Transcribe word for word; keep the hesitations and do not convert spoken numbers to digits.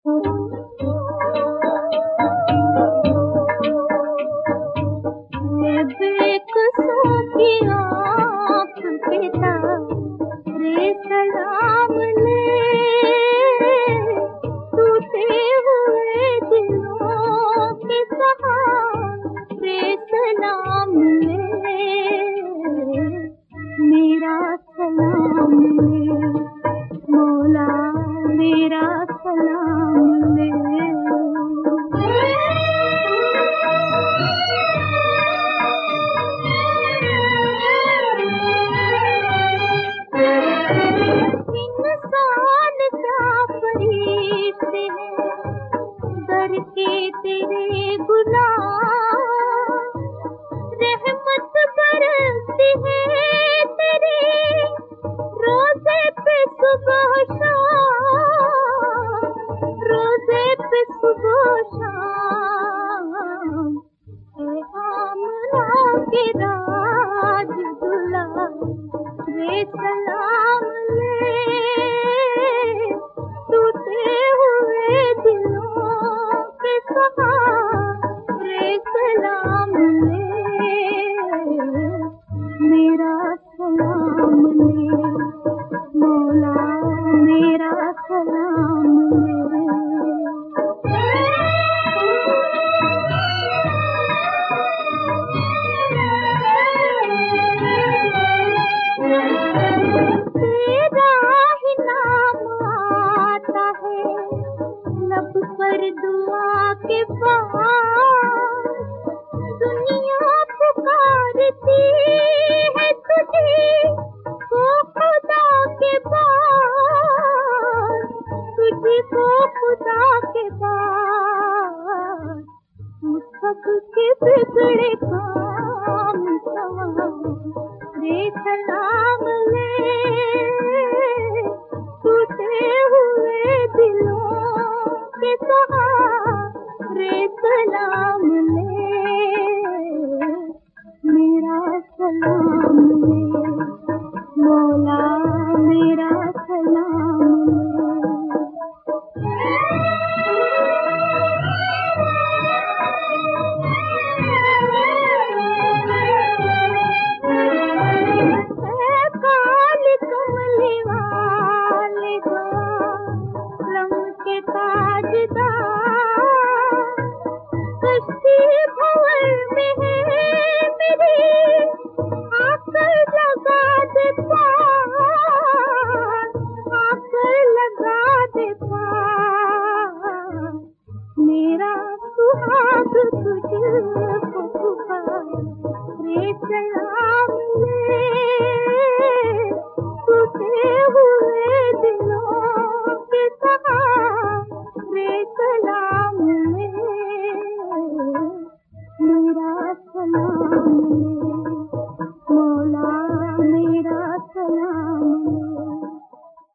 बेकसों की आँख पे तारे सलाम ले, टूटे हुए दिलों के सहारे सलाम ले, मेरा सलाम ले मौला, मेरा सलाम ले। इंसान क्या फरिश्ते हैं दर के तेरे गुलाम, रहमत बरसती है तेरी रोज़े पे सुबह शाम, रोज़े पे सुबह शाम। ए आमना के राज दुलारे सलाम ले, टूटे हुए दिलों के सहारे सलाम ले, मेरा सलाम ले मौला, मेरा सलाम ले। लब पर दुआ के बाद दुनिया पुकारती है तुझे को खुदा के बाद, तुझे को खुदा के बाद। तू सबके बिगड़े काम संवारे सलाम ले, टूटे हुए दिलों के सहारे सलाम ले, मेरा सलाम ले मौला, मेरा सलाम ले। काली कमली वाले आलम के ताजदार, कश्ती भंवर में है मेरी आकर लगा दे पार, आकर लगा दे पार। मेरा सुहाग तुझको पुकारे सलाम ले, टूटे हुए दिलों के सहारे सलाम ले, मेरा सलाम ले।